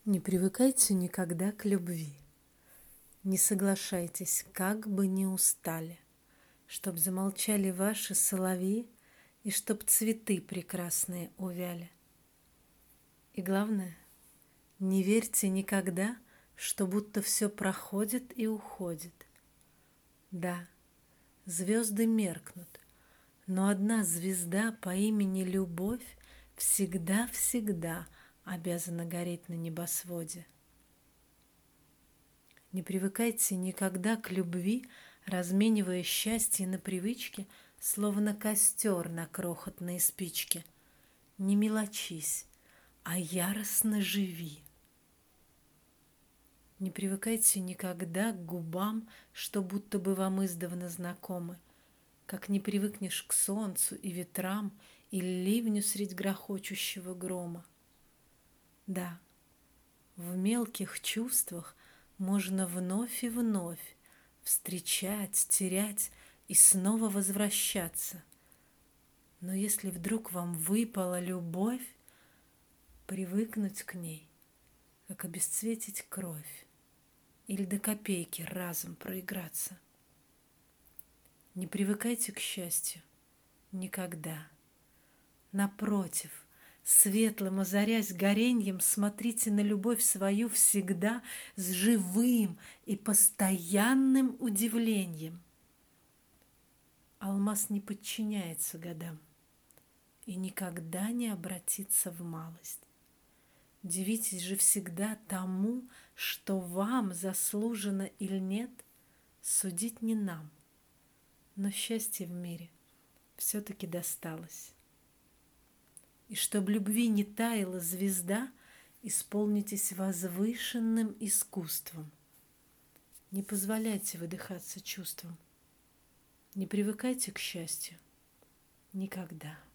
Не привыкайте никогда к любви. Не соглашайтесь, как бы ни устали, чтоб замолчали ваши соловьи и чтоб цветы прекрасные увяли. И главное, не верьте никогда, что будто все проходит и уходит. Да, звезды меркнут, но одна звезда по имени Любовь всегда-всегда обязана гореть на небосводе. Не привыкайте никогда к любви, разменивая счастье на привычки, словно костер на крохотные спички. Не мелочись, а яростно живи. Не привыкайте никогда к губам, что будто бы вам издавна знакомы, как не привыкнешь к солнцу и ветрам и ливню средь грохочущего грома. Да, в мелких чувствах можно вновь и вновь встречать, терять и снова возвращаться. Но если вдруг вам выпала любовь, привыкнуть к ней, как обесцветить кровь, или до копейки разом проиграться. Не привыкайте к счастью никогда. Напротив, светлым озарясь гореньем, смотрите на любовь свою всегда с живым и постоянным удивлением. Алмаз не подчиняется годам и никогда не обратится в малость. Дивитесь же всегда тому, что вам заслужено или нет, судить не нам, но счастье в мире все-таки досталось. И чтоб любви не таяла звезда, исполнитесь возвышенным искусством. Не позволяйте выдыхаться чувствам. Не привыкайте к счастью никогда.